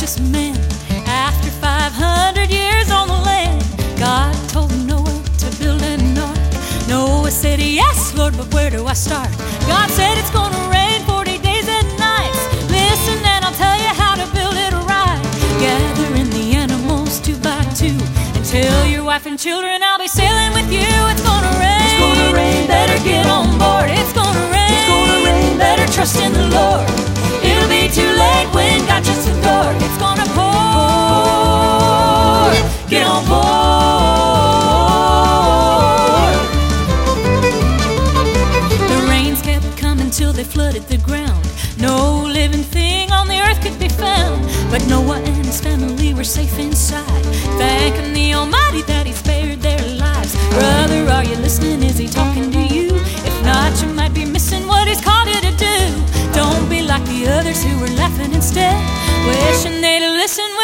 righteous men. After 500 years on the land, God told Noah to build an ark. Noah said, yes, Lord, but where do I start? God said it's gonna rain 40 days and nights. Listen and I'll tell you how to build it right. Gather in the animals 2 by 2 and tell your wife and children I'll be sailing with you. It's gonna rain. It's gonna rain. Better get on board. It's gonna rain. It's gonna rain. Better trust in the Lord. It'll be too late when God shuts the door. It's gonna pour. Get on board. The rains kept coming till they flooded the ground. No living thing on the earth could be found, but Noah and his family were safe inside, thanking the Almighty that He spared their lives. Brother, are you listening? Is He talking to you? If not, you might be missing what He's called you to do. Don't be like the others who were laughing instead, wishing they'd listen